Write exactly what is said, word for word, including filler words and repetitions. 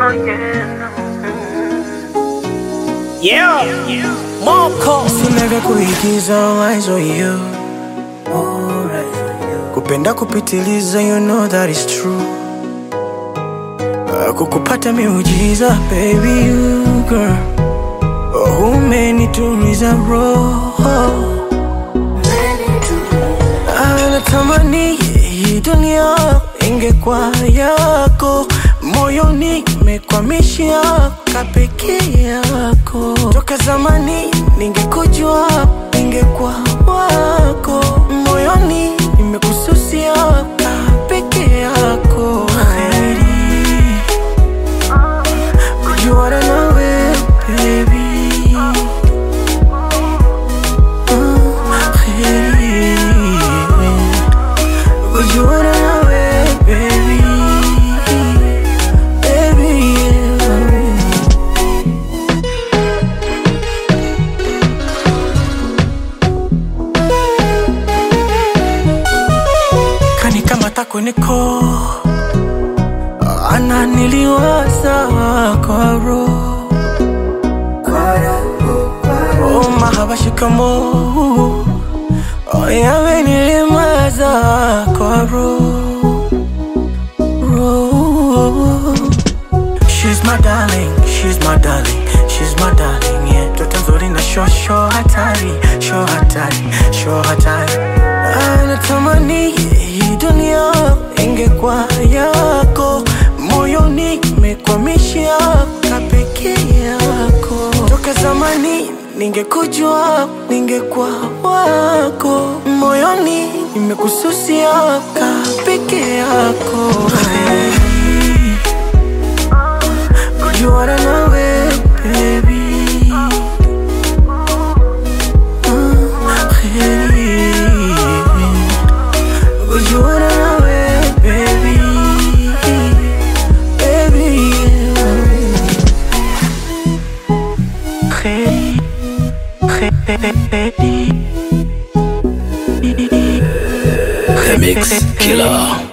Yeah, Moko sina vya kuigiza, all eyes on you. Kupenda kupitiliza, you know that is true. Kukupata miujiza, baby you girl. Oh, umenituliza roho. Natamani hii dunia ingekuwa yako, moyoni imekwamishia peke yako. Toka zamani ningekujua, ningekuwa wako, moyoni nimekususia peke yako. Kheri kujuana nawe baby. Kujuana nawe baby, baby yeah. Kani kama tako niko ana niliwaza kwa roho. Oh mahaba shikamo, oh yawe nilimaza kwa roho, roho. She's my darling, she's my darling, she's my darling, yeah. Toto nzuri na show show hatari, show hatari, show hatari. Natamani hii dunia ingekuwa yako, moyoni imekwamishia peke yako. Toka zamani ningekujua, ningekuwa wako, moyoni nimekususia peke yako. Kheri kujuana nawe baby. Kheri kujuana nawe baby, baby yeah. Kheri Remix Killer.